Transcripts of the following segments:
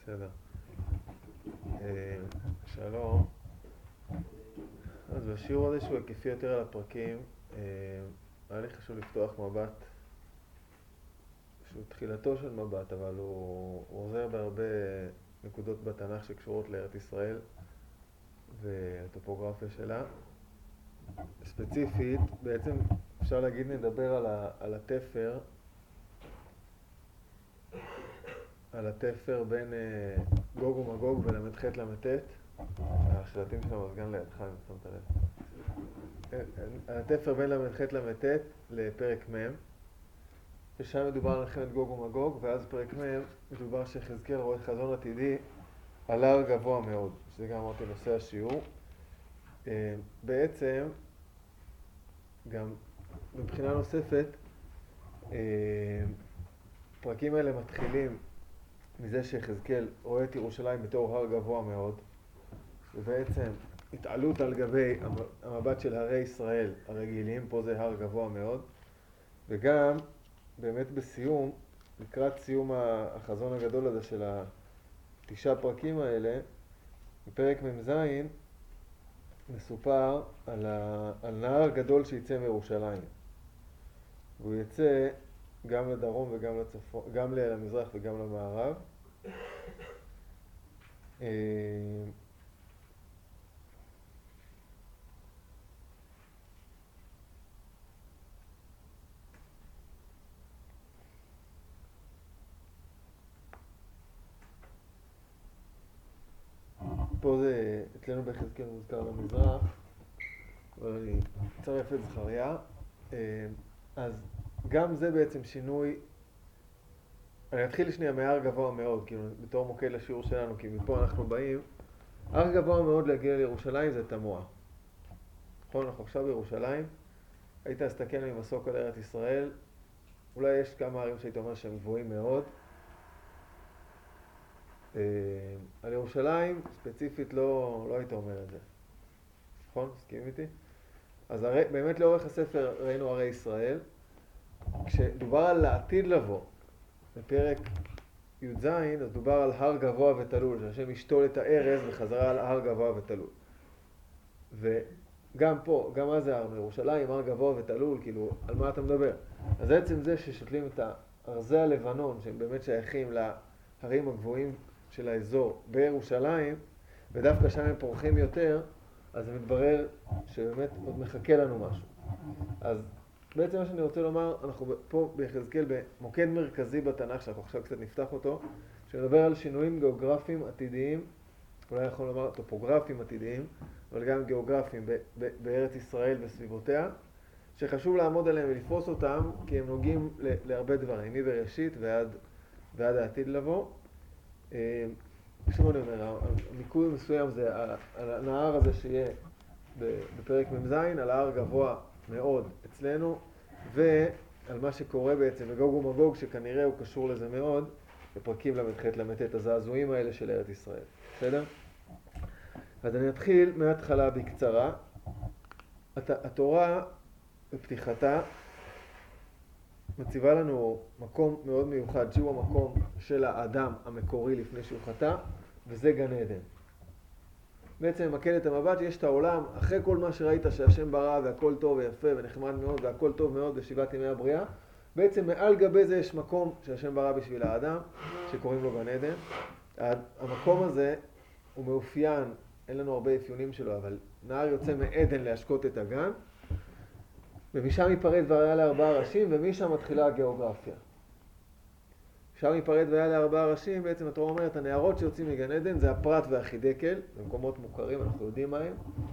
בסדר. שלום. אז בשיעור הזה שהוא היקפי יותר על הפרקים, היה לי חשוב לפתוח מבט שהוא תחילתו של מבט, אבל הוא עוזר בהרבה נקודות בתנ"ך שקשורות לארץ ישראל והטופוגרפיה שלה. ספציפית, בעצם אפשר להגיד נדבר על התפר בין גוג ומגוג ול"ח ל"ט. השלטים של המזגן לידך, אם שמת לב. התפר בין ל"ח ל"ט לפרק מ', ששם מדובר על מלחמת גוג ומגוג, ואז פרק מ' מדובר שחזקאל רואה חזון עתידי על הר גבוה מאוד, שזה גם אמרתי נושא השיעור. בעצם גם מבחינה נוספת, הפרקים האלה מתחילים מזה שחזקאל רואה את ירושלים בתור הר גבוה מאוד, ובעצם התעלות על גבי המבט של הרי ישראל הרגילים, פה זה הר גבוה מאוד, וגם באמת בסיום, לקראת סיום החזון הגדול הזה של 9 פרקים האלה, בפרק מ"ז מסופר על נהר גדול שיצא מירושלים, והוא יצא גם לדרום וגם לצפון, גם למזרח וגם למערב. פה זה, אצלנו בחזקאל מוזכר למזרח, אבל אני אצרף את זכריה. אז גם זה בעצם שינוי. אני אתחיל שנייה מהר גבוה מאוד, כאילו בתור מוקד לשיעור שלנו, כי מפה אנחנו באים. הר גבוה מאוד להגיע לירושלים זה תמוה. נכון, אנחנו עכשיו בירושלים, היית להסתכל ממסוק על ארץ ישראל, אולי יש כמה ערים שהיית אומר שהם גבוהים מאוד. על ירושלים ספציפית לא היית אומר את זה. נכון? מסכים איתי? אז באמת לאורך הספר ראינו הרי ישראל. כשדובר על העתיד לבוא, בפרק י"ז, אז דובר על הר גבוה ותלול, שהשם ישתול את הארז בחזרה על הר גבוה ותלול. וגם פה, גם מה זה הר מירושלים, הר גבוה ותלול, כאילו, על מה אתה מדבר? אז עצם זה ששותלים את ארזי הלבנון, שהם באמת שייכים להרים הגבוהים של האזור בירושלים, ודווקא שם הם פורחים יותר, אז זה מתברר שבאמת עוד מחכה לנו משהו. אז בעצם מה שאני רוצה לומר, אנחנו פה ביחזקאל במוקד מרכזי בתנ"ך, שאנחנו עכשיו קצת נפתח אותו, שמדבר על שינויים גיאוגרפיים עתידיים, אולי יכול לומר טופוגרפיים עתידיים, אבל גם גיאוגרפיים בארץ ישראל וסביבותיה, שחשוב לעמוד עליהם ולפרוס אותם, כי הם נוגעים להרבה דברים, מבראשית ועד העתיד לבוא. שוב אני אומר, המיקוד מסוים זה על הנהר הזה שיהיה בפרק מ"ז, על ההר גבוה מאוד אצלנו, ועל מה שקורה בעצם בגוג ומגוג, שכנראה הוא קשור לזה מאוד, בפרקים ל"ח ל"ט, הזעזועים האלה של ארץ ישראל. בסדר? אז אני אתחיל מההתחלה בקצרה. התורה בפתיחתה מציבה לנו מקום מאוד מיוחד, שהוא המקום של האדם המקורי לפני שהוא חטא, וזה גן עדן. בעצם ממקד את המבט, יש את העולם, אחרי כל מה שראית שהשם ברא והכל טוב ויפה ונחמד מאוד והכל טוב מאוד בשבעת ימי הבריאה, בעצם מעל גבי זה יש מקום שהשם ברא בשביל האדם, שקוראים לו גן עדן. המקום הזה הוא מאופיין, אין לנו הרבה אפיונים שלו, אבל נהר יוצא מעדן להשקות את הגן, ומשם ייפרד והיה לארבעה ראשים, ומשם מתחילה הגיאוגרפיה. שם ייפרד והיה לארבעה ראשים, בעצם התורה אומרת, הנהרות שיוצאים מגן עדן זה הפרת והחידקל, במקומות מוכרים, אנחנו יודעים מהם,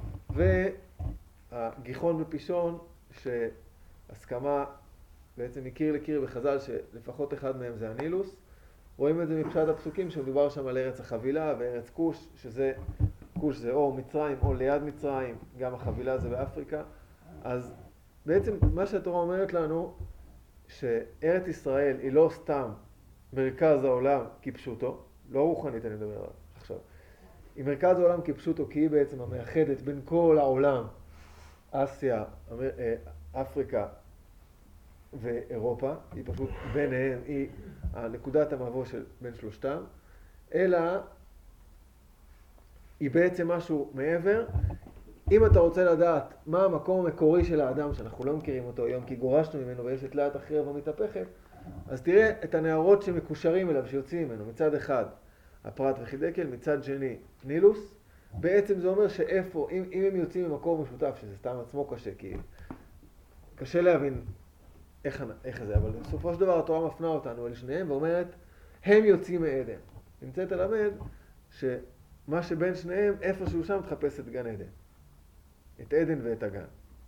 והגיחון ופישון, שהסכמה בעצם מקיר לקיר בחז"ל, שלפחות אחד מהם זה הנילוס. רואים את זה מפשט הפסוקים, שמדובר שם על ארץ החבילה וארץ כוש, שזה, כוש זה או מצרים או ליד מצרים, גם החבילה זה באפריקה. אז בעצם מה שהתורה אומרת לנו, שארץ ישראל היא לא סתם מרכז העולם כפשוטו, לא רוחנית אני מדבר עליו עכשיו, היא מרכז העולם כפשוטו כי היא בעצם המאחדת בין כל העולם, אסיה, אפריקה ואירופה, היא פשוט ביניהם, היא נקודת המבוא של בין שלושתם, אלא היא בעצם משהו מעבר. אם אתה רוצה לדעת מה המקום המקורי של האדם, שאנחנו לא מכירים אותו היום כי גורשנו ממנו ויש את לאט החרב המתהפכת, אז תראה את הנערות שמקושרים אליו, שיוצאים ממנו. מצד אחד הפרת וחידקל, מצד שני נילוס. בעצם זה אומר שאיפה, אם הם יוצאים ממקור משותף, שזה סתם עצמו קשה, כי קשה להבין איך זה, אבל בסופו של דבר התורה מפנה אותנו אל שניהם ואומרת, הם יוצאים מעדן. נמצאת ללמד שמה שבין שניהם, איפשהו שם תחפש את גן עדן. את עדן ואת הגן.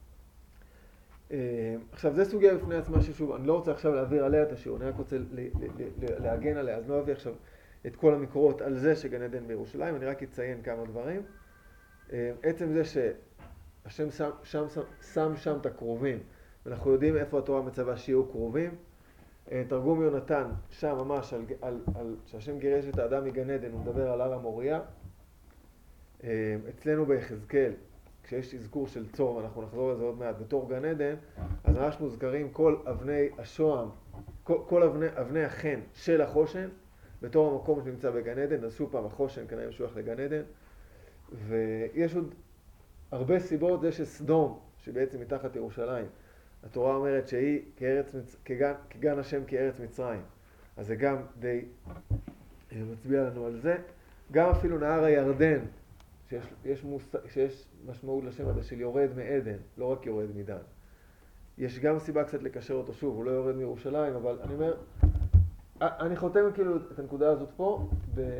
עכשיו, זה סוגיה בפני עצמה ששוב, אני לא רוצה עכשיו להעביר עליה את השיעור, אני רק רוצה להגן עליה, אז לא אביא עכשיו את כל המקורות על זה שגן עדן בירושלים, אני רק אציין כמה דברים. עצם זה שהשם שם את הקרובים, ואנחנו יודעים איפה התורה מצווה שיהיו קרובים. תרגום יונתן, שם ממש, שהשם גירש את האדם מגן עדן, הוא מדבר על הר המוריה. אצלנו ביחזקאל, כשיש אזכור של צור, אנחנו נחזור לזה עוד מעט, בתור גן עדן, אז ממש מוזכרים כל אבני השוהם, כל אבני החן של החושן, בתור המקום שנמצא בגן עדן. אז שוב פעם, החושן כנראה משוייך לגן עדן. ויש עוד הרבה סיבות, זה שסדום, שבעצם מתחת ירושלים, התורה אומרת שהיא כגן השם כארץ מצרים. אז זה גם די מצביע לנו על זה. גם אפילו נהר הירדן, שיש משמעות לשם הזה של יורד מעדן, לא רק יורד מדן. יש גם סיבה קצת לקשר אותו שוב, הוא לא יורד מירושלים, אבל אני אומר, אני חותם כאילו את הנקודה הזאת פה,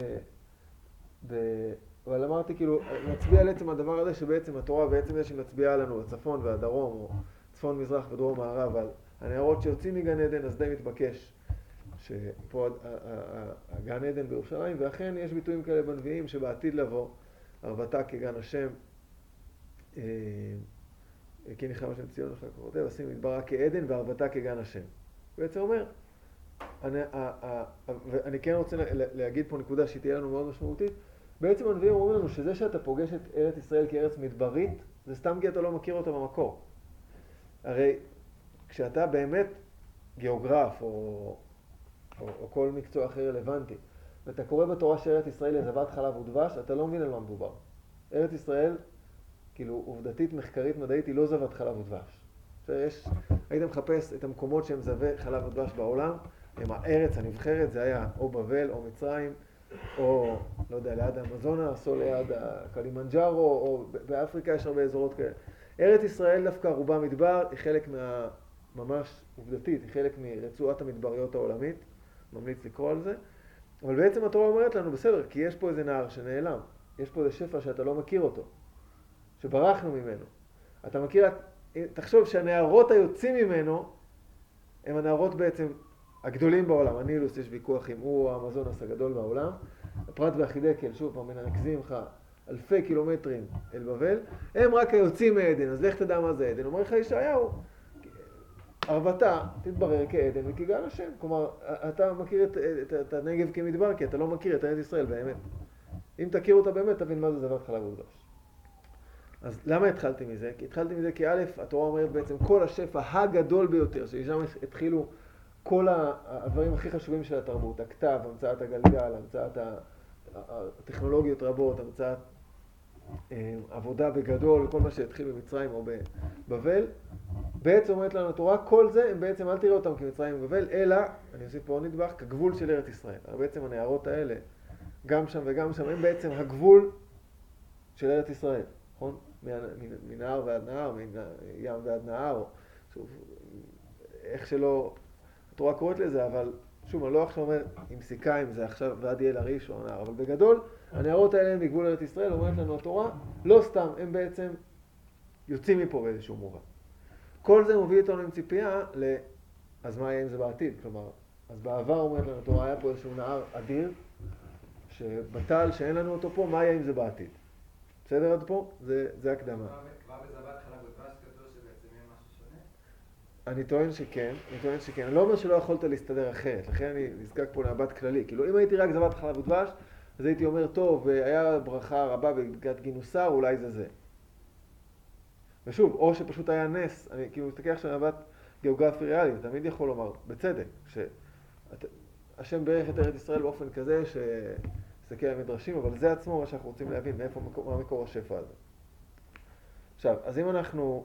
אבל אמרתי כאילו, נצביע על עצם הדבר הזה שבעצם התורה, בעצם זה שמצביעה לנו הצפון והדרום, או צפון מזרח ודרום מערב, על הנערות שיוצאים מגן עדן, אז די מתבקש שפה הגן עדן בירושלים, ואכן יש ביטויים כאלה בנביאים שבעתיד לבוא, ערבתה כגן השם, כי ניחם השם ציון לך כותב, עשים מדברה כעדן וערבתה כגן השם. בעצם אומר, אני כן רוצה להגיד פה נקודה שתהיה לנו מאוד משמעותית. בעצם הנביאים אומרים לנו שזה שאתה פוגש את ארץ ישראל כארץ מדברית, זה סתם כי אתה לא מכיר אותה במקור. הרי כשאתה באמת גיאוגרף או כל מקצוע אחר רלוונטי, ואתה קורא בתורה שארץ ישראל היא זבת חלב ודבש, אתה לא מבין על מה מדובר. ארץ ישראל, כאילו עובדתית, מחקרית, מדעית, היא לא זבת חלב ודבש. היית מחפש את המקומות שהם זבי חלב ודבש בעולם, הם הארץ הנבחרת, זה היה או בבל או מצרים, או לא יודע, ליד האמזונס, או ליד הקלימנג'ארו, או באפריקה יש הרבה אזורות כאלה. ארץ ישראל דווקא רובה מדבר, היא חלק ממש עובדתית, היא חלק מרצועת המדבריות העולמית, ממליץ לקרוא על זה. אבל בעצם התורה אומרת לנו, בסדר, כי יש פה איזה נהר שנעלם, יש פה איזה שפע שאתה לא מכיר אותו, שברחנו ממנו. אתה מכיר, תחשוב שהנערות היוצאים ממנו, הם הנערות בעצם הגדולים בעולם. הנילוס, יש ויכוח אם הוא האמזונס הגדול בעולם. הפרת והחידקל, שוב פעם, מנקזים לך אלפי קילומטרים אל בבל, הם רק היוצאים מעדן, אז לך תדע מה זה עדן. אומר לך ישעיהו, ערבתה תתברר כעדן וכגן השם. כלומר, אתה מכיר את הנגב כמדבר, כי אתה לא מכיר את ארץ ישראל באמת. אם תכיר אותה באמת, תבין מה זה זבת חלב ודבש. אז למה התחלתי מזה? כי התחלתי מזה כי א', התורה אומרת בעצם כל השפע הגדול ביותר, ששם התחילו כל הדברים הכי חשובים של התרבות, הכתב, המצאת הגלגל, המצאת הטכנולוגיות רבות, המצאת עבודה בגדול, כל מה שהתחיל במצרים או בבבל. בעצם אומרת לנו התורה, כל זה הם בעצם, אל תראה אותם כמצרים ובבל, אלא, אני אוסיף פה עוד נדבך, כגבול של ארץ ישראל. בעצם הנערות האלה, גם שם וגם שם, הם בעצם הגבול של ארץ ישראל, נכון? מנהר ועד נהר, מים ועד נהר, שוב, איך שלא, התורה קוראת לזה, אבל שוב, אני לא עכשיו אומר, אם סיכה, אם זה עכשיו ועד יהיה לריש או הנהר, אבל בגדול, הנערות האלה הם בגבול ארץ ישראל, אומרת לנו התורה, לא סתם, הם בעצם יוצאים מפה באיזשהו מובן. כל זה מוביל אותנו עם ציפייה אז מה יהיה עם זה בעתיד? כלומר, אז בעבר אומרת לנו התורה, היה פה איזשהו נהר אדיר, שבטל שאין לנו אותו פה, מה יהיה עם זה בעתיד? בסדר עד פה? זה הקדמה. כבר בזבת חלב ודבש כתוב שבעצם יהיה משהו שונה? אני טוען שכן. אני לא אומר שלא יכולת להסתדר אחרת, לכן אני נזקק פה למבט כללי. כאילו, אם הייתי רק זבת חלב ודבש, אז הייתי אומר, טוב, היה ברכה רבה בגת גינוסר, אולי זה. ושוב, או שפשוט היה נס, אני כאילו מסתכל עכשיו למבט גיאוגרפי ריאלי, תמיד יכול לומר, בצדק, שהשם ברך את ארץ ישראל באופן כזה נסתכל על מדרשים, אבל זה עצמו מה שאנחנו רוצים להבין, מה מקור השפע הזה. עכשיו, אז אם אנחנו...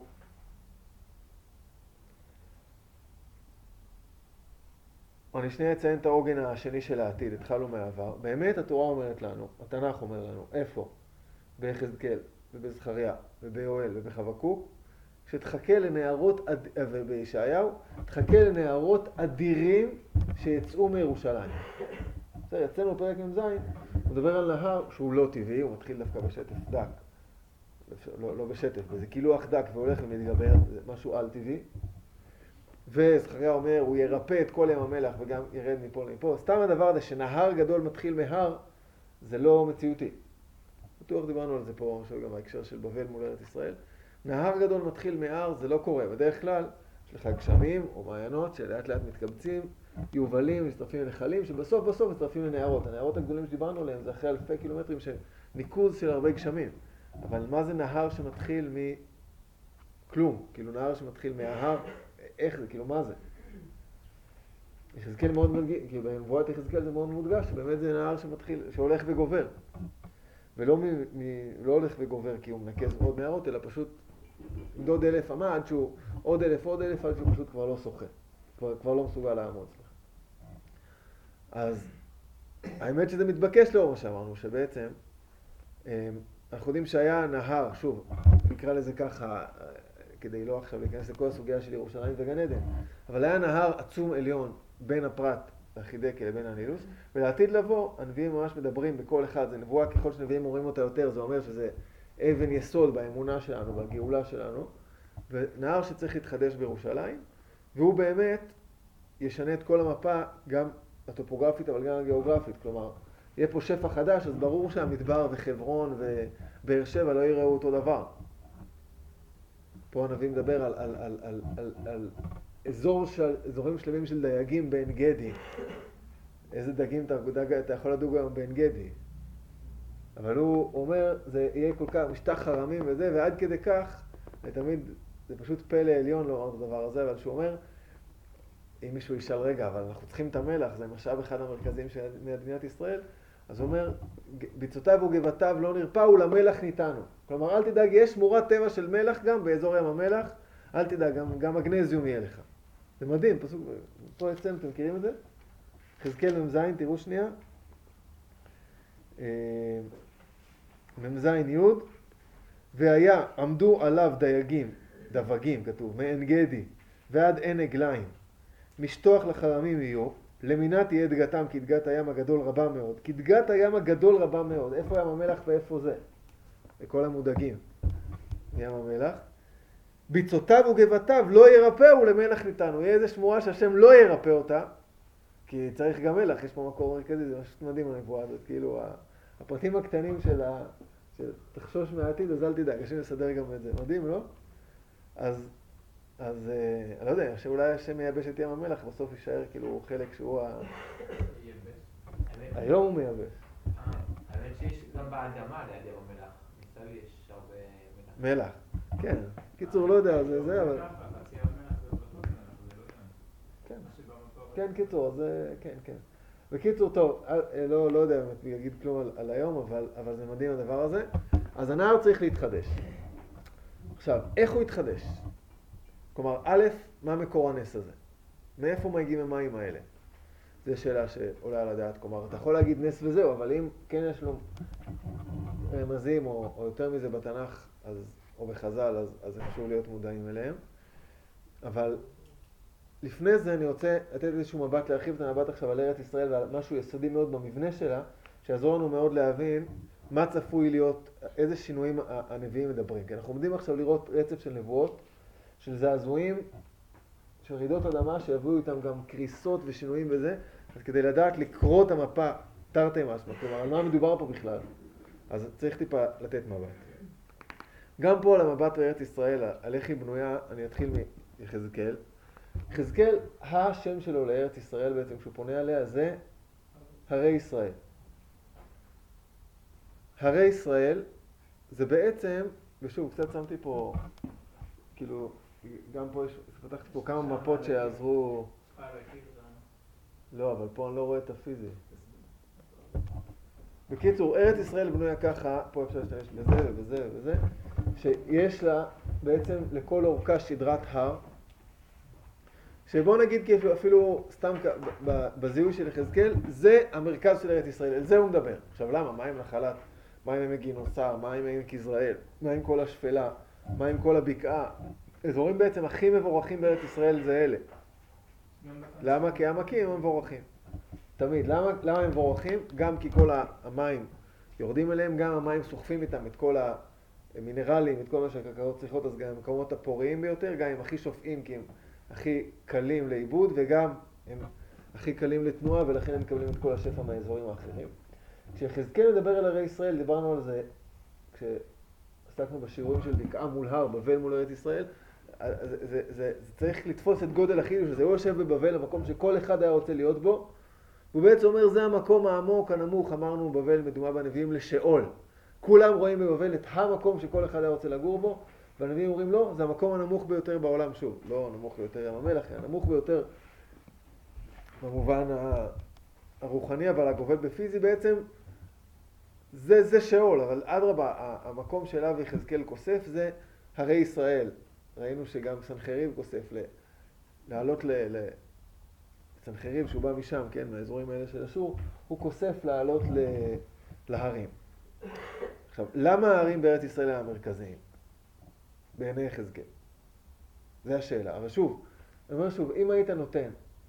אני שנייה אציין את העוגן השני של העתיד, התחלנו מהעבר. באמת התורה אומרת לנו, התנ"ך אומר לנו, איפה? ביחזקאל, ובזכריה, וביואל, ובחבקוק, שתחכה לנערות, ובישעיהו, תחכה לנערות אדירים שיצאו מירושלים. בסדר, יצאנו פרק מ"ז, הוא מדבר על נהר שהוא לא טבעי, הוא מתחיל דווקא בשטף דק. לא בשטף, זה קילוח דק והולך ומתגבר, זה משהו על טבעי. וזכריה אומר, הוא ירפא את כל ים המלח וגם ירד מפה לפה. סתם הדבר הזה שנהר גדול מתחיל מהר, זה לא מציאותי. בטוח דיברנו על זה פה, גם בהקשר של בבל מול ארץ ישראל. נהר גדול מתחיל מהר, זה לא קורה. בדרך כלל, יש לך גשמים או מעיינות שלאט לאט מתקבצים, יובלים, מצטרפים לנחלים, שבסוף מצטרפים לנהרות. הנהרות הגדולים שדיברנו עליהם זה אחרי אלפי קילומטרים של ניקוז של הרבה גשמים. אבל מה זה נהר שמתחיל מכלום? כאילו נהר שמתחיל מההר, איך זה? כאילו מה זה? יחזקאל מאוד מודגש, כאילו בנבואת יחזקאל זה מאוד מודגש, שבאמת זה נהר שמתחיל, שהולך וגובר. ולא לא הולך וגובר כי הוא מנקז עוד נהרות, אלא פשוט עוד 1,000 אמה עד שהוא עוד 1,000 עד שהוא פשוט כבר לא שוחה. כבר לא מסוגל לעמוד. אז האמת שזה מתבקש לאור מה שאמרנו, שבעצם אנחנו יודעים שהיה נהר, שוב, נקרא לזה ככה, כדי לא עכשיו להיכנס לכל הסוגיה של ירושלים וגן עדן, אבל היה נהר עצום עליון בין הפרת החידקל לבין הנילוס, ולעתיד לבוא, הנביאים ממש מדברים בכל אחד, זה נבואה ככל שנביאים אומרים אותה יותר, זה אומר שזה אבן יסוד באמונה שלנו, בגאולה שלנו, ונהר שצריך להתחדש בירושלים, והוא באמת ישנה את כל המפה, גם הטופוגרפית אבל גם הגיאוגרפית, כלומר, יהיה פה שפע חדש, אז ברור שהמדבר וחברון ובאר שבע לא יראו אותו דבר. פה הנביא מדבר על אזורים שלמים של דייגים בעין גדי. איזה דגים אתה יכול לדוג היום בעין גדי. אבל הוא אומר, זה יהיה כל כך משטח חרמים וזה, ועד כדי כך, ותמיד, זה פשוט פלא עליון לומר את הדבר הזה, אבל שהוא אומר, אם מישהו ישאל רגע, אבל אנחנו צריכים את המלח, זה משאב אחד המרכזיים של מדינת ישראל, אז הוא אומר, ביצותיו וגבעתיו לא נרפאו, למלח ניתנו. כלומר, אל תדאג, יש שמורת טבע של מלח גם באזור ים המלח, אל תדאג, גם מגנזיום יהיה לך. זה מדהים, פסוק, פה אצלנו, אתם מכירים את זה? יחזקאל מ"ז, תראו שנייה. מ"ז י' והיה, עמדו עליו דבגים, כתוב, מעין גדי ועד עין עגליים. משטוח לחרמים יהיו, למינה תהיה דגתם, כי דגת הים הגדול רבה מאוד. כי דגת הים הגדול רבה מאוד. איפה ים המלח ואיפה זה? לכל המודאגים. ים המלח. ביצותיו וגבעתיו לא ירפאו, למלח ניתנו. יהיה איזה שמועה שהשם לא ירפא אותה, כי צריך גם מלח, יש פה מקור מרכזי, זה משהו מדהים הנבואה הזאת. כאילו הפרטים הקטנים של תחשוש מהעתיד, אז אל תדאג, השם יסדר גם את זה. מדהים, לא? אז אני לא יודע, שאולי השם מייבש את ים המלח, בסוף יישאר כאילו חלק שהוא היום הוא מייבש. האמת שיש גם באדמה ליד ים המלח, מסביב יש הרבה מלח. כן, קיצור לא יודע, זה אבל... כן, קיצור, זה, כן. בקיצור, טוב, לא יודע אם אני אגיד כלום על היום, אבל זה מדהים הדבר הזה. אז הנהר צריך להתחדש. עכשיו, איך הוא יתחדש? כלומר, א', מה מקור הנס הזה? מאיפה מגיעים המים האלה? זו שאלה שעולה על הדעת. כלומר, אתה יכול להגיד נס וזהו, אבל אם כן יש לו רמזים או יותר מזה בתנ"ך או בחז"ל, אז זה חשוב להיות מודעים אליהם. אבל לפני זה אני רוצה לתת איזשהו מבט, להרחיב את המבט עכשיו על ארץ ישראל ועל משהו יסודי מאוד במבנה שלה, שיעזור לנו מאוד להבין מה צפוי להיות, איזה שינויים הנביאים מדברים. כי אנחנו עומדים עכשיו לראות רצף של נבואות, של זעזועים, של רעידות אדמה, שיביאו איתם גם קריסות ושינויים בזה, אז כדי לדעת לקרוא את המפה תרתי משמע, כלומר, על מה מדובר פה בכלל, אז צריך טיפה לתת מבט. גם פה על המבט בארץ ישראל, על איך היא בנויה, אני אתחיל מיחזקאל. יחזקאל, השם שלו לארץ ישראל בעצם, כשהוא פונה עליה, זה הרי ישראל. הרי ישראל זה בעצם, ושוב, קצת שמתי פה, כאילו, גם פה יש, פתחתי פה כמה מפות שיעזרו. לא, אבל פה אני לא רואה את הפיזי. בקיצור, ארץ ישראל בנויה ככה, פה אפשר להשתמש בזה ובזה ובזה, שיש לה בעצם לכל אורכה שדרת הר, שבוא נגיד אפילו סתם בזיהוי של יחזקאל, זה המרכז של ארץ ישראל, על זה הוא מדבר. עכשיו למה? מה עם נחלת? מה עם עמק גינוסר? מה עם עמק יזרעאל? מה עם כל השפלה? מה עם כל הבקעה? אזורים בעצם הכי מבורכים בארץ ישראל זה אלה. למה? כי העמקים הם מבורכים. תמיד. למה הם מבורכים? גם כי כל המים יורדים אליהם, גם המים סוחפים איתם את כל המינרלים, את כל מה שהקרקעות צריכות, אז גם המקומות הפוריים ביותר, גם הם הכי שופעים כי הם הכי קלים לאיבוד, וגם הם הכי קלים לתנועה, ולכן הם מקבלים את כל השפע מהאזורים האחרים. כשיחזקאל מדבר על ערי ישראל, דיברנו על זה כשעסקנו בשיעורים של בקעה מול הר, בבל מול ארץ ישראל, זה צריך לתפוס את גודל החידוש הזה. הוא יושב בבבל, המקום שכל אחד היה רוצה להיות בו, והוא בעצם אומר, זה המקום העמוק, הנמוך, אמרנו בבל מדומה בנביאים לשאול. כולם רואים בבבל את המקום שכל אחד היה רוצה לגור בו, והנביאים אומרים לא, זה המקום הנמוך ביותר בעולם, שוב, לא נמוך ביותר ים המלח, הנמוך ביותר במובן הרוחני, אבל הגובל בפיזי בעצם, זה שאול, אבל אדרבה, המקום שאליו יחזקאל כוסף זה הרי ישראל. ראינו שגם סנחריב כוסף לעלות סנחריב שהוא בא משם, כן, מהאזורים האלה של אשור, הוא כוסף לעלות להרים. עכשיו, למה ההרים בארץ ישראל הם המרכזיים? בעיני יחזקאל. זה השאלה. אבל שוב, אני אומר שוב, אם היית נותן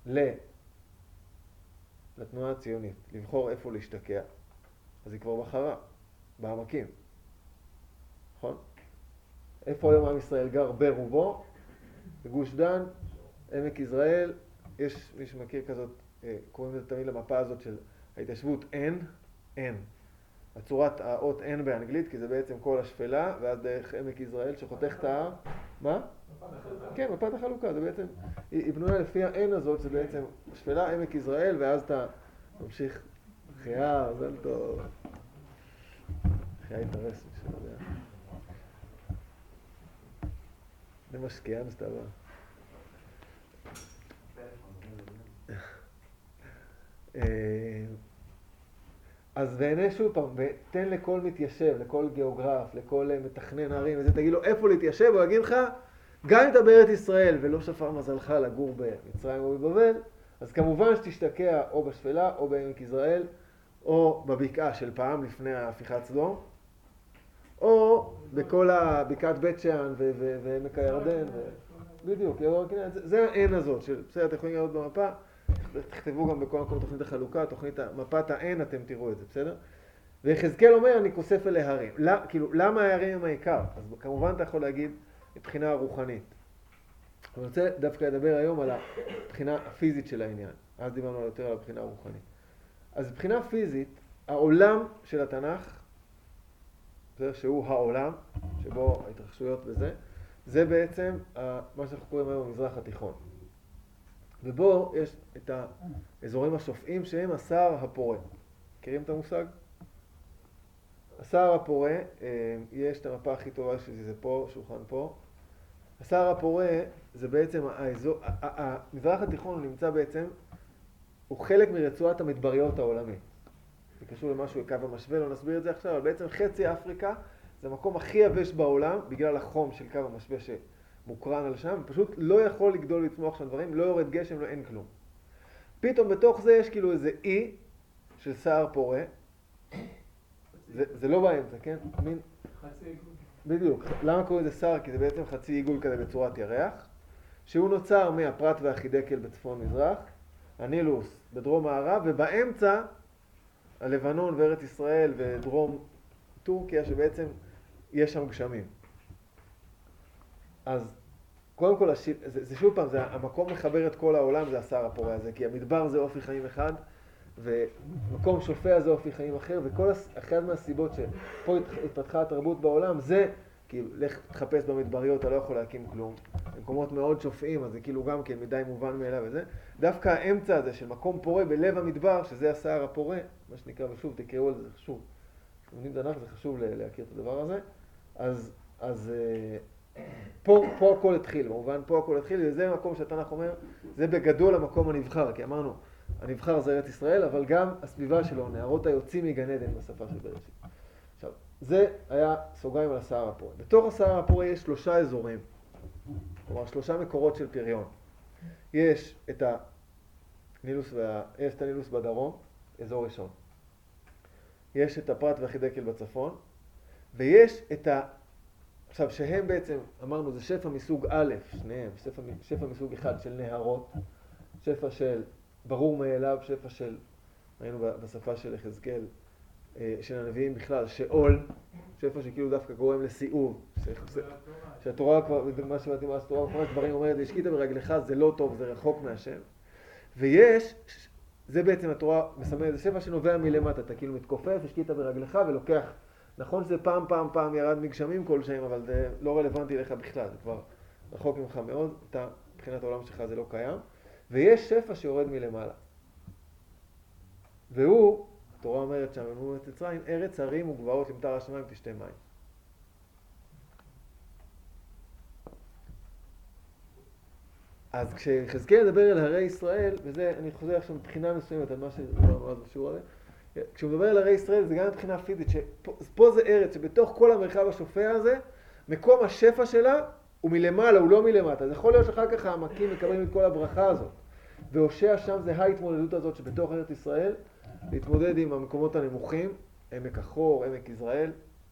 לתנועה הציונית לבחור איפה להשתקע, אז היא כבר בחרה, בעמקים. נכון? איפה היום עם ישראל גר ברובו? בגוש דן, עמק יזרעאל, יש מי שמכיר כזאת, קוראים לזה תמיד למפה הזאת של ההתיישבות N. הצורת האות N באנגלית, כי זה בעצם כל השפלה, ואז דרך עמק יזרעאל שחותך את ההר. מה? כן, מפת החלוקה, זה בעצם, היא בנויה לפי ה-N הזאת, זה בעצם השפלה, עמק יזרעאל, ואז אתה ממשיך חייה, מזל טוב. חייה התארס, מי שלא יודע. זה משקיען שאתה בא. אז והנה שוב פעם, ותן לכל מתיישב, לכל גיאוגרף, לכל מתכנן ערים, וזה תגיד לו איפה להתיישב, הוא יגיד לך, גם אם אתה בארץ ישראל ולא שפר מזלך לגור במצרים או בבבל, אז כמובן שתשתקע או בשפלה או בעמק יזרעאל, או בבקעה של פעם לפני ההפיכת סדום, או בכל בקעת בית שאן ועמק הירדן, בדיוק, זה ה-N הזאת, בסדר, אתם יכולים לראות במפה, תכתבו גם בכל מקום תוכנית החלוקה, מפת ה-N, אתם תראו את זה, בסדר? ויחזקאל אומר, אני כוסף אלי הרים. כאילו, למה ההרים הם העיקר? אז כמובן אתה יכול להגיד מבחינה הרוחנית. אני רוצה דווקא לדבר היום על הבחינה הפיזית של העניין. אז דיברנו יותר על הבחינה הרוחנית. אז מבחינה פיזית, העולם של התנ"ך, שהוא העולם, שבו ההתרחשויות בזה, זה בעצם מה שאנחנו קוראים היום המזרח התיכון. ובו יש את האזורים השופעים שהם הסהר הפורה. מכירים את המושג? הסהר הפורה, יש את המפה הכי טובה שלי, זה פה, שולחן פה. הסהר הפורה זה בעצם האזור, המזרח התיכון נמצא בעצם, הוא חלק מרצועת המדבריות העולמית. זה קשור למשהו לקו המשווה, לא נסביר את זה עכשיו, אבל בעצם חצי אפריקה זה המקום הכי יבש בעולם, בגלל החום של קו המשווה שמוקרן על שם, פשוט לא יכול לגדול ולצמוח שם דברים, לא יורד גשם, לא אין כלום. פתאום בתוך זה יש כאילו איזה אי של סהר פורה, זה לא באמצע, כן? מין... חצי עיגול. בדיוק. למה קוראים לזה סהר? כי זה בעצם חצי עיגול כזה בצורת ירח, שהוא נוצר מהפרת והחידקל בצפון מזרח, הנילוס בדרום מערב, ובאמצע הלבנון וארץ ישראל ודרום טורקיה, שבעצם יש שם גשמים. אז קודם כל, זה שוב פעם, זה המקום לחבר את כל העולם, זה הסהר הפורה הזה, כי המדבר זה אופי חיים אחד, ומקום שופע זה אופי חיים אחר, וכל אחד מהסיבות שפה התפתחה התרבות בעולם, זה, כי לך תחפש במדבריות, אתה לא יכול להקים כלום. במקומות מאוד שופעים, אז זה כאילו גם כן מדי מובן מאליו וזה. דווקא האמצע הזה של מקום פורה בלב המדבר, שזה הסהר הפורה, מה שנקרא, ושוב תקראו על זה, חשוב. כשלומדים תנ"ך זה חשוב להכיר את הדבר הזה. אז פה הכל התחיל, במובן פה הכל התחיל, וזה מקום שהתנ"ך אומר, זה בגדול המקום הנבחר, כי אמרנו, הנבחר זה ארץ ישראל, אבל גם הסביבה שלו, נהרות היוצאים מגן עדן בשפה של בראשית. עכשיו, זה היה סוגריים על הסהר הפורה. בתוך הסהר הפורה יש 3 אזורים, כלומר 3 מקורות של פריון. יש את הנילוס בדרום, אזור ראשון. יש את הפרת והחידקל בצפון, ויש את עכשיו, שהם בעצם, אמרנו, זה שפע מסוג א', שניהם, שפע מסוג אחד של נהרות, שפע של ברור מאליו, שפע של, ראינו בשפה של יחזקאל, של הנביאים בכלל, שאול, שפע שכאילו דווקא גורם לסיאוב, שהתורה כבר, מה שבאתי מה התורה מפרש דברים אומרת, השקית ברגלך, זה לא טוב, זה רחוק מהשם. ויש, זה בעצם התורה מסמל, זה שפע שנובע מלמטה, אתה כאילו מתכופף, השקית ברגלך ולוקח, נכון שזה פעם ירד מגשמים כלשהם, אבל זה לא רלוונטי לך בכלל, זה כבר רחוק ממך מאוד, אתה, מבחינת העולם שלך זה לא קיים. ויש שפע שיורד מלמעלה. והוא, התורה אומרת שם, במובנת מצרים, ארץ הרים וגבעות למטר השמיים תשתה מים. אז כשיחזקאל מדבר אל הרי ישראל, וזה, אני חוזר עכשיו מבחינה מסוימת על מה שדיברנו אז בשיעור הזה, כשהוא מדבר אל הרי ישראל זה גם מבחינה פיזית, שפה זה ארץ שבתוך כל המרחב השופע הזה, מקום השפע שלה הוא מלמעלה, הוא לא מלמטה. אז יכול להיות שאחר כך העמקים מקבלים את כל הברכה הזאת. והושע שם זה ההתמודדות הזאת שבתוך ארץ ישראל, להתמודד עם המקומות הנמוכים, עמק החור, עמק יזרעאל,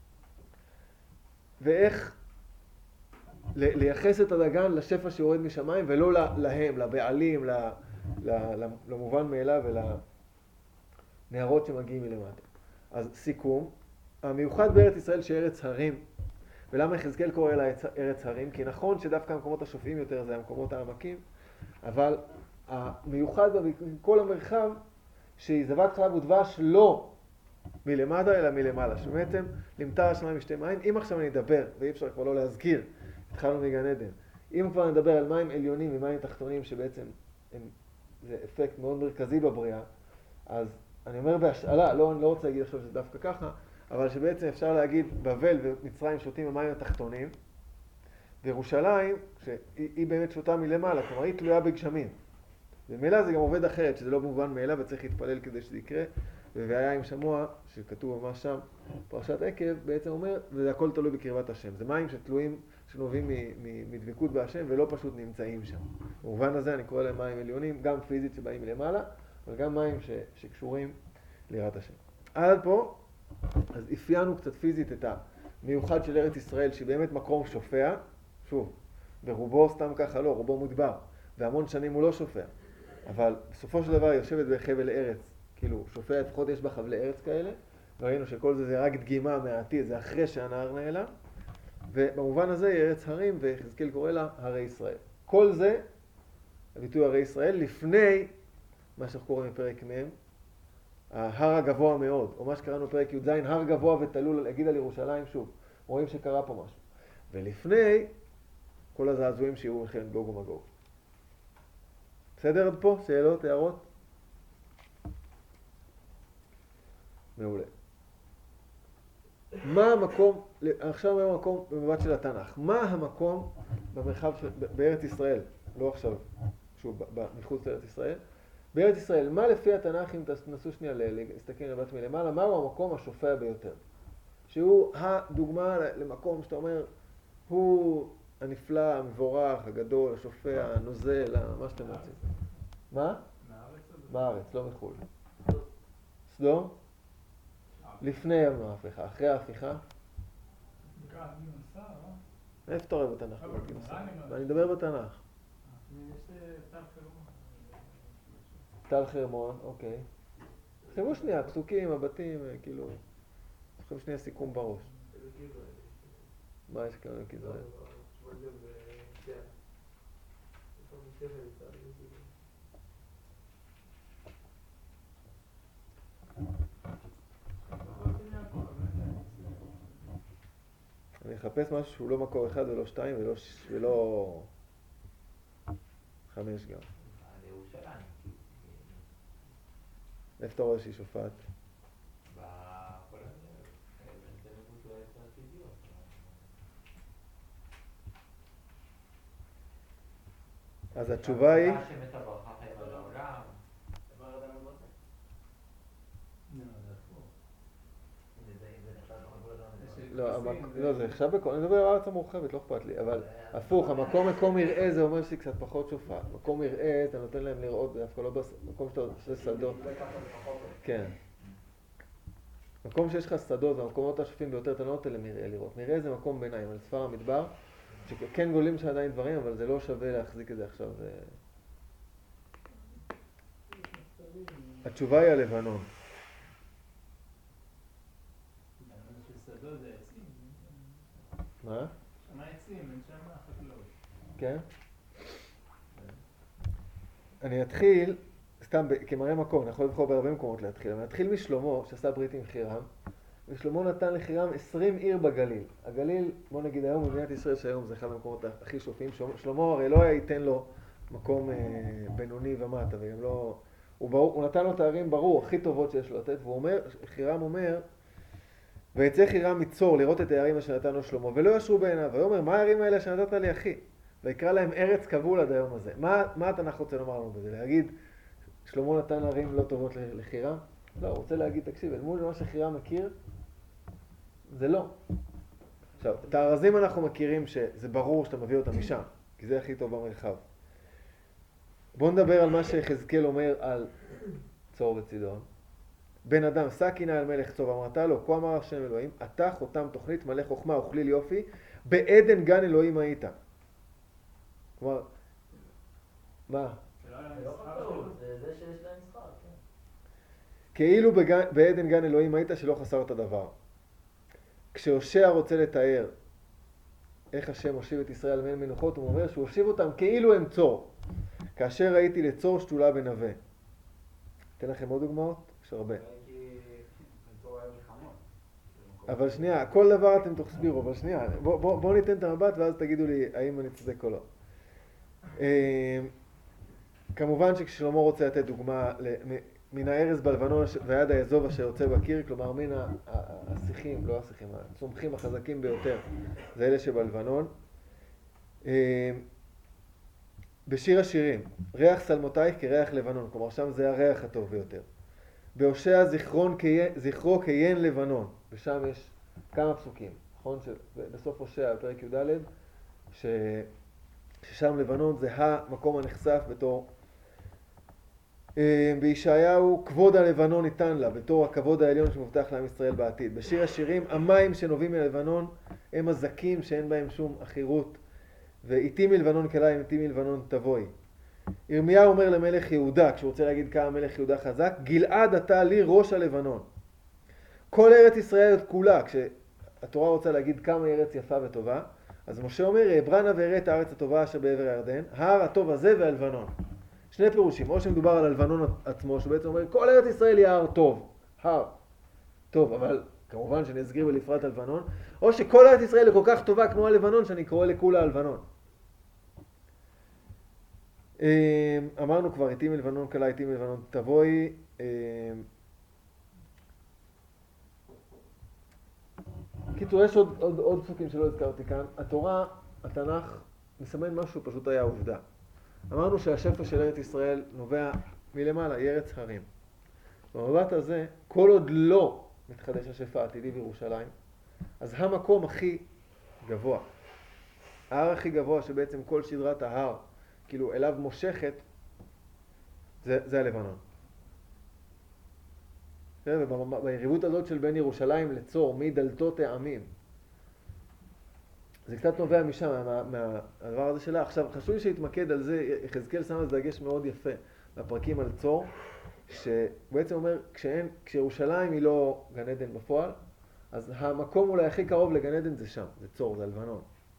ואיך לייחס את הדגן לשפע שיורד משמיים, ולא להם, לבעלים, למובן מאליו ולנהרות שמגיעים מלמטה. אז סיכום, המיוחד בארץ ישראל שארץ הרים, ולמה יחזקאל קורא לה ארץ הרים? כי נכון שדווקא המקומות השופעים יותר זה המקומות העמקים, אבל המיוחד בכל המרחב שהיא זבת חלב ודבש לא מלמטה אלא מלמעלה, שבעצם למטר השמיים משתי מים. אם עכשיו אני אדבר, ואי אפשר כבר לא להזכיר, התחלנו מגן עדן, אם כבר נדבר על מים עליונים ומים תחתונים שבעצם זה אפקט מאוד מרכזי בבריאה, אז אני אומר בהשאלה, אני לא רוצה להגיד עכשיו שזה דווקא ככה, אבל שבעצם אפשר להגיד בבל ומצרים שותים במים התחתונים, וירושלים, שהיא באמת שותה מלמעלה, כלומר היא תלויה בגשמים. ומילא זה גם עובד אחרת, שזה לא מובן מאליו וצריך להתפלל כדי שזה יקרה. והיה עם שמוע, שכתוב ממש שם, פרשת עקב, בעצם אומר, וזה הכל תלוי בקרבת השם. זה מים שתלויים, שנובעים מדבקות בהשם ולא פשוט נמצאים שם. במובן הזה אני קורא להם מים עליונים, גם פיזית שבאים מלמעלה, אבל גם מים שקשורים ליראת השם. עד פה, אז אפיינו קצת פיזית את המיוחד של ארץ ישראל, שהיא באמת מקום שופע, שוב, ברובו סתם ככה לא, רובו מדבר, והמון שנים הוא לא שופע. אבל בסופו של דבר היא יושבת בחבל ארץ, כאילו שופע לפחות יש בה חבלי ארץ כאלה, וראינו שכל זה רק דגימה מהעתיד, זה אחרי שהנהר נעלם, ובמובן הזה היא ארץ הרים, ויחזקאל קורא לה הרי ישראל. כל זה, הביטוי הרי ישראל, לפני מה שאנחנו קוראים בפרק מ', ההר הגבוה מאוד, או מה שקראנו בפרק י"ז, הר גבוה ותלול, להגיד על ירושלים שוב, רואים שקרה פה משהו. ולפני כל הזעזועים שיהיו מלחמת גוג ומגוג. בסדר עד פה? שאלות, הערות? מעולה. מה המקום, עכשיו מה המקום במבט של התנ"ך? מה המקום במרחב בארץ ישראל? לא עכשיו, שוב, מחוץ לארץ ישראל. בארץ ישראל, מה לפי התנ"ך, אם תנסו שנייה להסתכל לבט מלמעלה, מהו המקום השופע ביותר? שהוא הדוגמה למקום שאתה אומר, הוא הנפלא, המבורך, הגדול, השופע, הנוזל, מה שאתם רוצים. מה? בארץ, לא מחו"ל. סדום? לפני ההפיכה, אחרי ההפיכה? איפה אתה רואה בתנ"ך? ואני מדבר בתנ"ך. טל חרמון, אוקיי. תחשבו שנייה, פסוקים, הבתים, כאילו, תחשבו שנייה סיכום בראש. מה יש כאן לכזרעאל? אני אחפש משהו שהוא לא מקור אחד ולא שתיים ולא 5 גם. איפה אתה רואה שהיא שופעת? אז התשובה היא... לא, זה נחשב בכל, אני מדבר על הארץ המורחבת, לא אכפת לי, אבל הפוך, מקום יראה זה אומר שהיא קצת פחות שופעת. מקום יראה, אתה נותן להם לראות, דווקא לא במקום שאתה עושה שדות. כן. מקום שיש לך שדות, והמקומות השופעים ביותר, אתה לא נותן להם יראה לראות. מראה זה מקום ביניים, על ספר המדבר, שכן גולים שעדיין דברים, אבל זה לא שווה להחזיק את זה עכשיו. התשובה היא הלבנון. מה? שמה עצים, אין שם חקלאות. כן? אני אתחיל, סתם כמראה מקום, אני יכול לבחור בהרבה מקומות להתחיל, אבל נתחיל משלמה, שעשה ברית עם חירם, ושלמה נתן לחירם 20 עיר בגליל. הגליל, בוא נגיד היום, במדינת ישראל שהיום זה אחד המקומות הכי שופעים, שלמה הרי לא ייתן לו מקום בינוני ומטה, וגם לא... הוא נתן לו תארים ברור, הכי טובות שיש לו לתת, והוא אומר, חירם אומר, ויצא חירם מצור לראות את הערים אשר נתן לו שלמה, ולא ישרו בעיניו. והוא אומר, מה הערים האלה שנתת לי אחי? ויקרא להם ארץ כבול עד היום הזה. מה התנ"ך רוצה לומר לנו בזה? להגיד, שלמה נתן ערים לא טובות לחירם? לא, הוא רוצה להגיד, תקשיב, אל מול מה שחירם מכיר, זה לא. עכשיו, את הארזים אנחנו מכירים שזה ברור שאתה מביא אותם משם, כי זה הכי טוב במרחב. בואו נדבר על מה שיחזקאל אומר על צור וצידון. בן אדם, שא קינה על מלך צור, אמרת לו, כה אמר השם אלוהים, אתה חותם תוכנית מלא חוכמה וכליל יופי, בעדן גן אלוהים היית. כלומר, מה? זה לא חקלאות, זה שיש להם משחק, כן. כאילו בעדן גן אלוהים היית שלא חסרת דבר. כשהושע רוצה לתאר איך השם הושיב את ישראל על מעין מנוחות, הוא אומר שהוא הושיב אותם כאילו הם צור. כאשר ראיתי לצור שתולה בנווה. אתן לכם עוד דוגמאות? יש הרבה. אבל שנייה, כל דבר אתם תסבירו, אבל שנייה, בואו ניתן את המבט ואז תגידו לי האם אני צודק או לא. כמובן שכששלמה רוצה לתת דוגמה מן הארז בלבנון ויד האזוב אשר יוצא בקיר, כלומר מן השיחים, לא השיחים, הצומחים החזקים ביותר, זה אלה שבלבנון. בשיר השירים, ריח סלמותייך כריח לבנון, כלומר שם זה הריח הטוב ביותר. בהושע זכרו כיין לבנון, ושם יש כמה פסוקים, נכון? בסוף הושע, בפרק י"ד, ששם לבנון זה המקום הנחשף בתור, בישעיהו כבוד הלבנון ניתן לה, בתור הכבוד העליון שמובטח לעם ישראל בעתיד. בשיר השירים, המים שנובעים מלבנון הם הזקים שאין בהם שום אחירות, ואיתי מלבנון כליים, איתי מלבנון תבואי. ירמיהו אומר למלך יהודה, כשהוא רוצה להגיד כמה מלך יהודה חזק, גלעד אתה לי ראש הלבנון. כל ארץ ישראל כולה, כשהתורה רוצה להגיד כמה ארץ יפה וטובה, אז משה אומר, אברנה ואראה את הארץ הטובה אשר בעבר הירדן, ההר הטוב הזה והלבנון. שני פירושים, או שמדובר על הלבנון עצמו, שבעצם אומר, כל ארץ ישראל היא הר טוב, הר טוב, אבל כמובן שאני אסגיר ולפרט הלבנון, או שכל ארץ ישראל היא כל כך טובה כמו הלבנון, שאני קורא לכולה הלבנון. אמרנו כבר, איתי מלבנון כלה, איתי מלבנון תבואי. קיצור, יש עוד פסוקים שלא הזכרתי כאן. התורה, התנ"ך, מסמן משהו, פשוט היה עובדה. אמרנו שהשפע של ארץ ישראל נובע מלמעלה, היא ארץ הרים. במבט הזה, כל עוד לא מתחדש השפע העתידי בירושלים, אז המקום הכי גבוה, ההר הכי גבוה שבעצם כל שדרת ההר, כאילו אליו מושכת, זה הלבנון. וביריבות הזאת של בין ירושלים לצור, מדלתות העמים, זה קצת נובע משם, מהדבר הזה שלה. עכשיו, חשוב לי שיתמקד על זה, יחזקאל שם על זה דגש מאוד יפה, בפרקים על צור, שבעצם אומר, כשירושלים היא לא גן עדן בפועל, אז המקום אולי הכי קרוב לגן עדן זה שם, זה צור, זה הלבנון.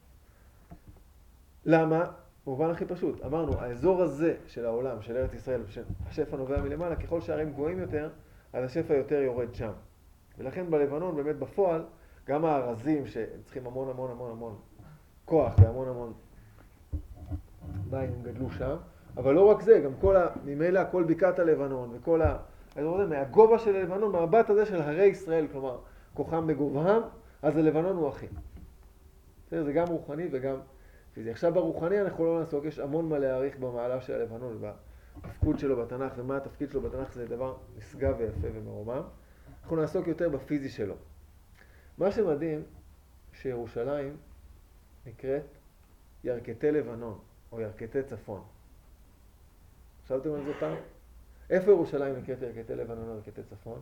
למה? במובן הכי פשוט. אמרנו, האזור הזה של העולם, של ארץ ישראל, השפע נובע מלמעלה, ככל שהערים גבוהים יותר, אז השפע יותר יורד שם. ולכן בלבנון, באמת בפועל, גם הארזים שצריכים המון המון המון המון כוח והמון המון מים גדלו שם, אבל לא רק זה, גם ממילא כל בקעת הלבנון וכל האזור הזה, מהגובה של הלבנון, מהבט הזה של הרי ישראל, כלומר, כוחם בגובהם, אז הלבנון הוא הכי. זה גם רוחני וגם פיזי. עכשיו ברוחני אנחנו לא נעסוק, יש המון מה להעריך במעלה של הלבנון, התפקוד שלו בתנ"ך ומה התפקיד שלו בתנ"ך זה דבר נשגב ויפה ומרומם. אנחנו נעסוק יותר בפיזי שלו. מה שמדהים, שירושלים נקראת ירכתי לבנון, או ירכתי צפון. חשבתם על זה פעם? איפה ירושלים נקראת ירכתי לבנון או ירכתי צפון?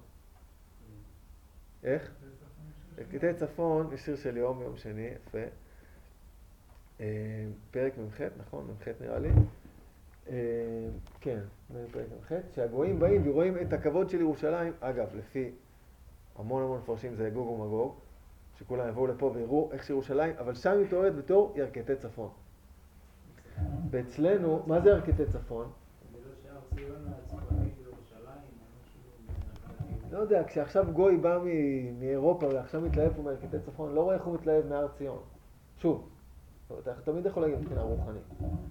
איך? ירכתי צפון, יש שיר של יום שני, יפה. פרק ממ"ח, נכון? ממ"ח נראה לי. כן, פרק ממ"ח. שהגויים באים ורואים את הכבוד של ירושלים, אגב, לפי המון מפרשים זה גוג ומגוג, שכולם יבואו לפה ויראו איך שירושלים, אבל שם היא מתוארת בתור ירכתי צפון. ואצלנו, מה זה ירכתי צפון? לא יודע, כשעכשיו גוי בא מאירופה ועכשיו מתלהב פה מירכתי צפון, לא רואה איך הוא מתלהב מהר ציון. שוב, אתה תמיד יכול להגיד מבחינה רוחנית.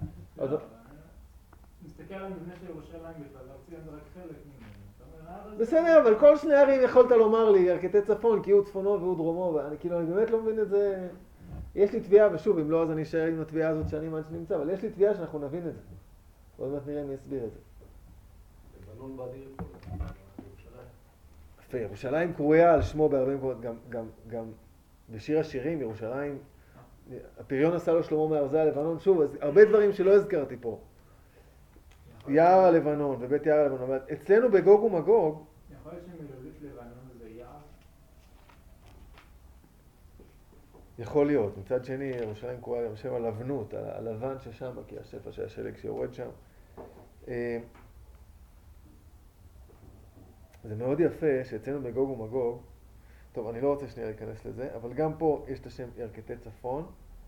מסתכל על המבנה של ירושלים בכלל, הר ציון זה רק חלק ממנו. בסדר, אבל כל שני ערים יכולת לומר לי ירכתי צפון, כי הוא צפונו והוא דרומו, ואני כאילו, אני באמת לא מבין את זה. יש לי תביעה, ושוב, אם לא, אז אני אשאר עם התביעה הזאת שאני עד שנמצא, אבל יש לי תביעה שאנחנו נבין את זה. עוד מעט נראה מי יסביר את זה. לבנון באדיר פה, ירושלים. יפה, ירושלים קרויה על שמו בהרבה מקומות, גם בשיר השירים, ירושלים, הפריון עשה לו שלמה מארזי הלבנון, שוב, אז הרבה דברים שלא הזכרתי פה. יער הלבנון ובית יער הלבנון, אבל אצלנו בגוג ומגוג, יכול להיות שמילולית לבנון זה יער? יכול להיות. מצד שני, ירושלים קרויה גם שם הלבנות, הלבן ששם, כי השפע של השלג שיורד שם. זה מאוד יפה שאצלנו בגוג ומגוג, טוב, אני לא רוצה שנייה להיכנס לזה, אבל גם פה יש את השם ירכתי צפון.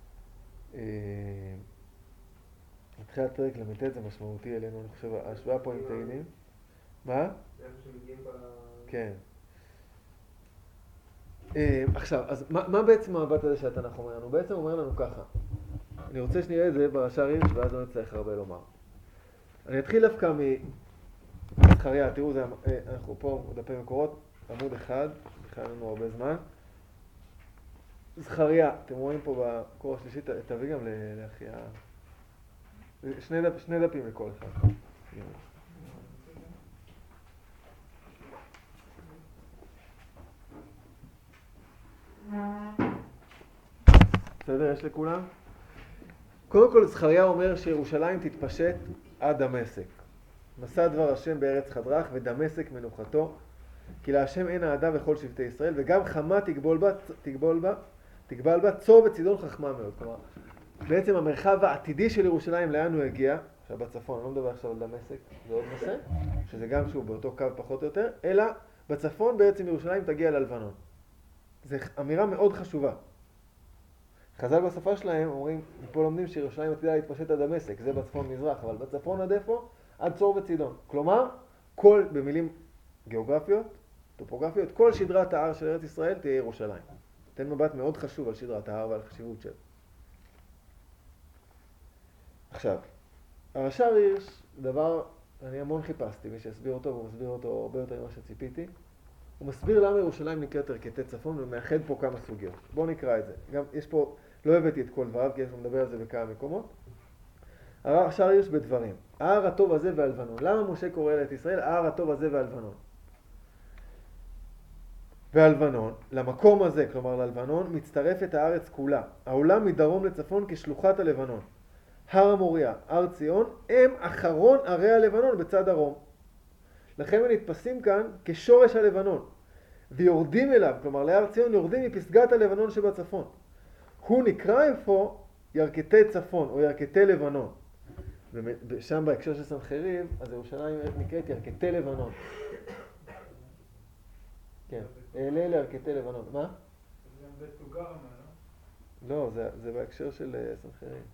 מתחילת פרק למתת זה משמעותי אלינו, אני חושב, ההשוואה פה עם תהילים. מה? איפה שמגיעים כן. עכשיו, אז מה בעצם המבט הזה שהתנ"ך אומר לנו? בעצם אומר לנו ככה. אני רוצה שנראה את זה ברש"ר הירש, ואז לא נצטרך הרבה לומר. אני אתחיל דווקא מזכריה, תראו, אנחנו פה דפי מקורות, עמוד אחד, בכלל לנו הרבה זמן. זכריה, אתם רואים פה בקור השלישי, תביא גם לאחיה. שני דפים לכל אחד. בסדר, יש לכולם? קודם כל, זכריה אומר שירושלים תתפשט עד דמשק. מסע דבר השם בארץ חדרך ודמשק מנוחתו, כי להשם אין אהדה וכל שבטי ישראל, וגם חמה תגבל בה, צור וצידון חכמה מאוד. כלומר, בעצם המרחב העתידי של ירושלים, לאן הוא הגיע? עכשיו בצפון, אני לא מדבר עכשיו על דמשק, זה עוד נושא, שזה גם שהוא באותו קו פחות או יותר, אלא בצפון בעצם ירושלים תגיע ללבנון. זו אמירה מאוד חשובה. חז"ל בשפה שלהם אומרים, פה לומדים שירושלים עתידה להתפשט עד דמשק, זה בצפון מזרח, אבל בצפון עד איפה? עד צור וצידון. כלומר, במילים גיאוגרפיות, טופוגרפיות, כל שדרת ההר של ארץ ישראל תהיה ירושלים. תן מבט מאוד חשוב על שדרת ההר ועל החשיבות שלה. עכשיו, הרש"ר הירש, דבר, אני המון חיפשתי, מי שהסביר אותו, והוא מסביר אותו הרבה יותר ממה שציפיתי. הוא מסביר למה ירושלים נקראת ירכתי צפון, ומאחד פה כמה סוגיות. בואו נקרא את זה. גם יש פה, לא הבאתי את כל דבריו, כי יש לנו לדבר על זה בכמה מקומות. הרש"ר הירש בדברים. ההר הטוב הזה והלבנון. למה משה קורא את ישראל? ההר הטוב הזה והלבנון. והלבנון, למקום הזה, כלומר ללבנון, מצטרפת הארץ כולה. העולם מדרום לצפון כשלוחת הלבנון. הר המוריה, הר ציון, הם אחרון ערי הלבנון בצד דרום. לכן הם נתפסים כאן כשורש הלבנון. ויורדים אליו, כלומר להר ציון, יורדים מפסגת הלבנון שבצפון. הוא נקרא איפה ירכתי צפון או ירכתי לבנון. ושם בהקשר של סנחריב, אז ירושלים נקראת ירכתי לבנון. כן, אלה לירכתי לבנון. מה? זה גם בית תוגר, לא? לא, זה בהקשר של סנחריב.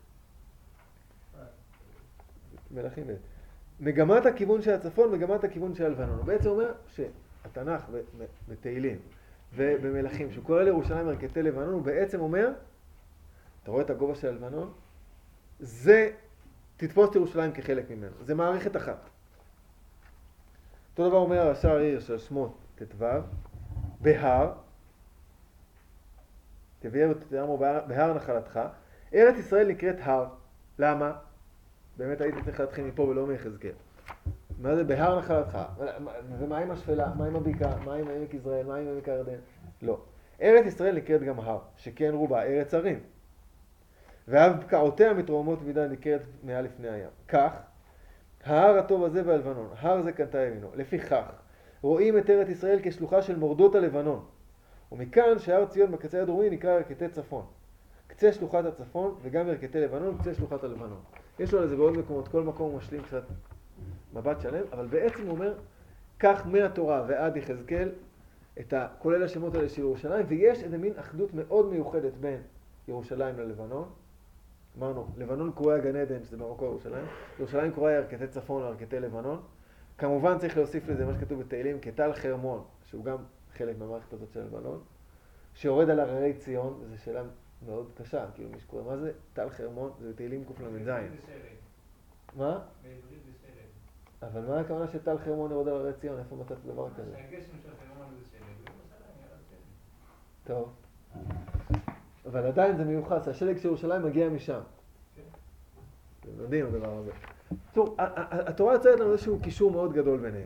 מלכים ב'. מגמת הכיוון של הצפון, מגמת הכיוון של הלבנון. הוא בעצם אומר שהתנ"ך בתהילים ובמלכים, שהוא קורא לירושלים ירכתי לבנון, הוא בעצם אומר, אתה רואה את הגובה של הלבנון? זה, תתפוס את ירושלים כחלק ממנו. זה מערכת אחת. אותו דבר אומר הרש"ר הירש על שמות ט"ו, בהר, תביאר ותתאמו בהר נחלתך, ארץ ישראל נקראת הר. למה? באמת הייתי צריך להתחיל מפה ולא מיחזקאל. מה זה בהר נחלתך? ומה עם השפלה? מה עם הבקעה? מה עם עמק יזרעאל? מה עם עמק הירדן? לא. ארץ ישראל נקראת גם הר, שכן רובה ארץ הרים. ואף בקעותיה מתרוממות מדי ניכרת מעל לפני הים. כך, ההר הטוב הזה והלבנון, הר זה קנתה ימינו. לפיכך, רואים את ארץ ישראל כשלוחה של מורדות הלבנון. ומכאן שהר ציון בקצה הדרומי נקרא ירכתי צפון. קצה שלוחת הצפון וגם ירכתי לבנון, קצה שלוחת הלבנון. יש לו על זה בעוד מקומות, כל מקום הוא משלים קצת מבט שלם, אבל בעצם הוא אומר, כך מהתורה ועד יחזקאל, כולל השמות האלה של ירושלים, ויש איזה מין אחדות מאוד מיוחדת בין ירושלים ללבנון. אמרנו, לבנון קרויה גן עדן, שזה במקור ירושלים. ירושלים קרויה ירכתי צפון או ירכתי לבנון. כמובן צריך להוסיף לזה מה שכתוב בתהילים, כטל חרמון, שהוא גם חלק מהמערכת הזאת של לבנון, שיורד על הררי ציון, וזו שאלה מאוד קשה, כאילו מי שקורא, מה זה טל חרמון? זה בתהילים קל"ז. מה? בעברית זה שלג. אבל מה הכוונה שטל חרמון יורד על הררי ציון? איפה מצאת דבר כזה? שהגשם של חרמון זה שלג, וירושלים ירד שלג. טוב. אבל עדיין זה מיוחס, השלג של ירושלים מגיע משם. זה מדהים הדבר הזה. טוב, התורה יוצרת לנו איזשהו קישור מאוד גדול ביניהם.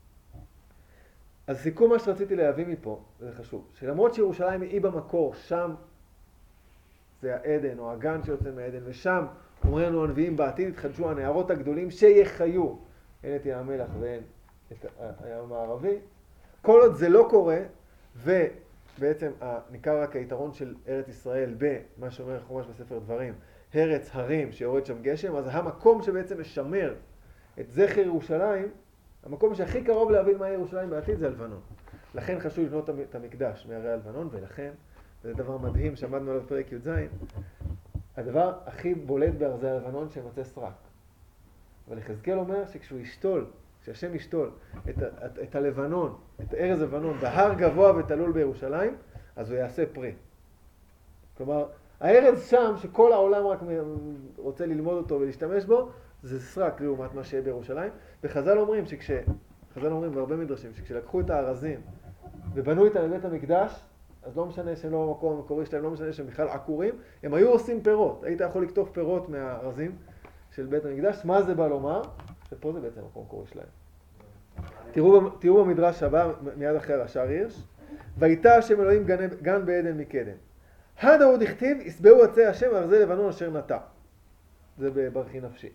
אז סיכום מה שרציתי להביא מפה, וזה חשוב, שלמרות שירושלים היא במקור, שם זה העדן או הגן שיוצא מהעדן, ושם אומרים לנו הנביאים בעתיד יתחדשו הנהרות הגדולים שיחיו, הן את ים המלח והן את הים המערבי. כל עוד זה לא קורה, ובעצם ניכר רק היתרון של ארץ ישראל במה שאומר חומש בספר דברים, ארץ הרים שיורד שם גשם, אז המקום שבעצם משמר את זכר ירושלים, המקום שהכי קרוב להבין מה ירושלים בעתיד זה הלבנון. לכן חשוב לבנות את המקדש מהרי הלבנון, ולכן, וזה דבר מדהים שעמדנו עליו בפרק י"ז, הדבר הכי בולט בארזי הלבנון שמצא סרק. אבל יחזקאל אומר שכשהוא ישתול, כשהשם ישתול את הלבנון, את ארז הלבנון, בהר גבוה ותלול בירושלים, אז הוא יעשה פרי. כלומר, הארז שם שכל העולם רק רוצה ללמוד אותו ולהשתמש בו, זה סרק לעומת מה שיהיה בירושלים. וחז"ל אומרים חז"ל אומרים בהרבה מדרשים, שכשלקחו את הארזים ובנו איתם לבית המקדש, אז לא משנה שהם לא במקום המקורי שלהם, לא משנה שהם בכלל עקורים, הם היו עושים פירות. היית יכול לקטוף פירות מהארזים של בית המקדש. מה זה בא לומר? שפה זה בעצם המקום המקורי שלהם. תראו במדרש הבא, מיד אחרי השער הירש. והייתה השם אלוהים גן בעדן מקדם. הדאוד הכתיב, יסבעו עצי השם ארזי לבנון אשר נטע. זה בברכי נפשי.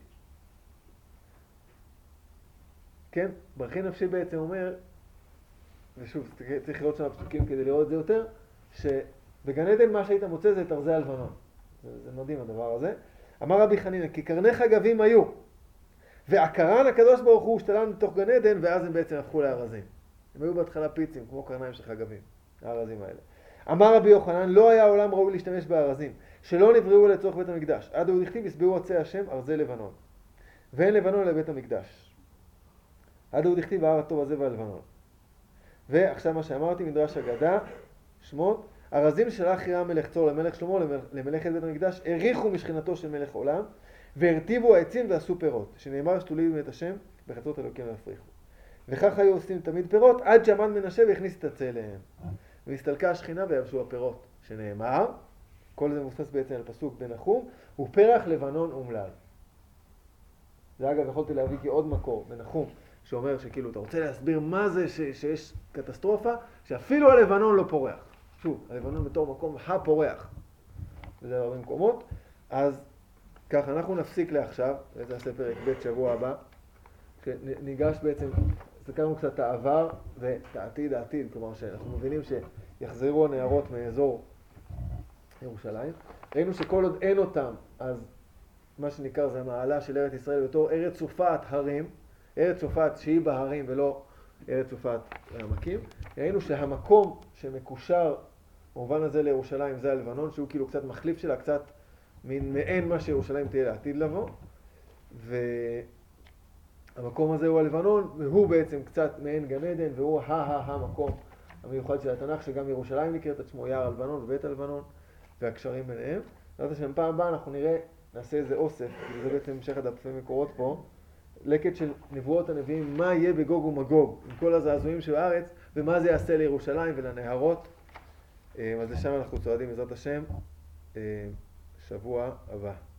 כן? ברכי נפשי בעצם אומר, ושוב, צריך לראות שם הפסוקים כדי לראות את זה יותר, שבגן עדן מה שהיית מוצא זה את ארזי הלבנון. זה מדהים הדבר הזה. אמר רבי חנינא, כי קרני חגבים היו, ועקרן הקדוש ברוך הוא השתלם לתוך גן עדן, ואז הם בעצם הפכו לארזים. הם היו בהתחלה פיצים, כמו קרניים של חגבים, הארזים האלה. אמר רבי יוחנן, לא היה העולם ראוי להשתמש בארזים, שלא נבראו לצורך בית המקדש. עד הוא הכתיב, יסבעו עצי השם ארזי לבנון. ואין לבנון לבית המקדש. עד הוא הכתיב, ההר הטוב הזה והלבנון. ועכשיו מה שאמרתי, מדרש אגדה, שמות, ארזים שלח חירם מלך צור למלך שלמה, למלאכת בית המקדש, הריחו משכינתו של מלך עולם, והרטיבו העצים ועשו פירות, שנאמר שתולידו את השם בחצרות אלוקים והפריחו. וכך היו עושים תמיד פירות, עד שעמד מנשה והכניס את הצא אליהם. והסתלקה השכינה ויבשו הפירות, שנאמר, כל זה מוסס בעצם על פסוק בנחום, ופרח לבנון אומלל. זה אגב יכולתי להביא כעוד מקור בנחום, שאומר שכאילו אתה רוצה להסביר מה זה שיש קטסטרופה, שאפילו הלבנון לא פורח. שוב, הלבנון בתור מקום הפורח. וזה הרבה מקומות. אז ככה, אנחנו נפסיק לעכשיו, וזה נעשה פרק ב' שבוע הבא, שניגש בעצם, סקרנו קצת את העבר ואת העתיד, כלומר שאנחנו מבינים שיחזרו הנהרות מאזור ירושלים. ראינו שכל עוד אין אותם, אז מה שניכר זה המעלה של ארץ ישראל בתור ארץ צופת הרים, ארץ צופת שהיא בהרים ולא ארץ צופת העמקים. ראינו שהמקום שמקושר במובן הזה לירושלים זה הלבנון, שהוא כאילו קצת מחליף שלה, קצת מעין מה שירושלים תהיה לעתיד לבוא. והמקום הזה הוא הלבנון, והוא בעצם קצת מעין גן עדן, והוא המקום המיוחד של התנ"ך, שגם ירושלים נקראת את שמו יער הלבנון ובית הלבנון, והקשרים ביניהם. זאת אומרת שפעם הבאה אנחנו נעשה איזה אוסף, כי זה בעצם המשך הדפי מקורות פה, לקט של נבואות הנביאים, מה יהיה בגוג ומגוג, עם כל הזעזועים של הארץ, ומה זה יעשה לירושלים ולנהרות. אז לשם אנחנו צועדים בעזרת השם שבוע הבא.